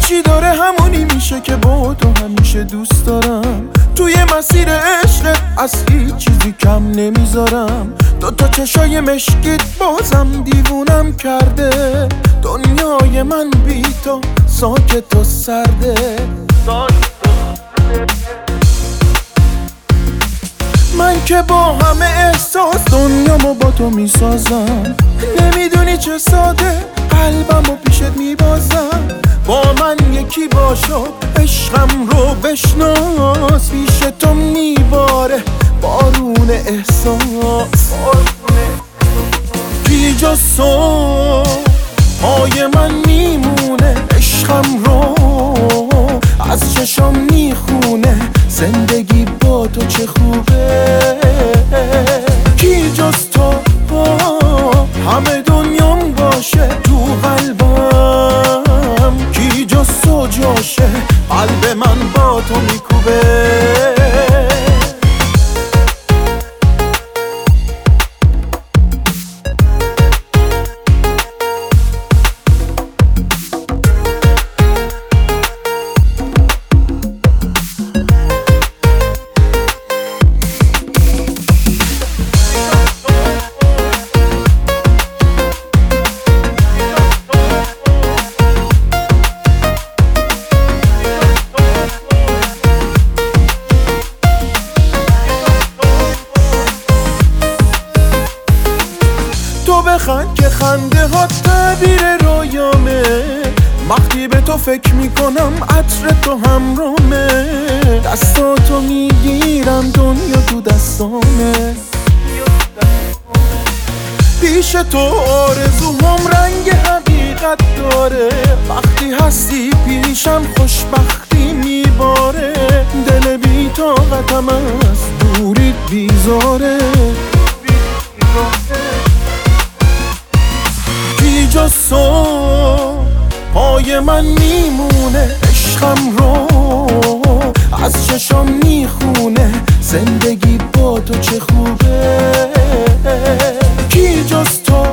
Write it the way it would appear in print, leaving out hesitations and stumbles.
هرچی داره همونی میشه که با تو همیشه دوست دارم. توی مسیر عشقت از هیچ چیزی کم نمیذارم. دوتا چشای مشکیت بازم دیوونم کرده. دنیای من بی تو ساکت و سرده. من که با همه احساس دنیامو با تو میسازم. نمیدونی چه ساده قلبمو پیشت میبازم. با من یکی باشو عشقم رو بشناس. پیش تو میباره بارون احساس. بی جز تو پای من میمونه. عشقم رو از چشم میخونه. زندگی با تو چه خوبه. کی جز تو همه دنیام باشه تو قلبم. کی جز تو جاشه قلب من با تو میکوبه. تو بخند که خنده ها تعبیر رویامه. وقتی به تو فکر میکنم عطر تو همرامه. دستاتو میگیرم دنیا تو دستامه. پیش تو آرزوهام رنگ حقیقت داره. وقتی هستی پیشم خوشبختی میباره. دل بی طاقتم از دوریت بیزاره. بی جز تو پای من میمونه. عشقم رو از چشم میخونه. زندگی با تو چه خوبه. کی جز تو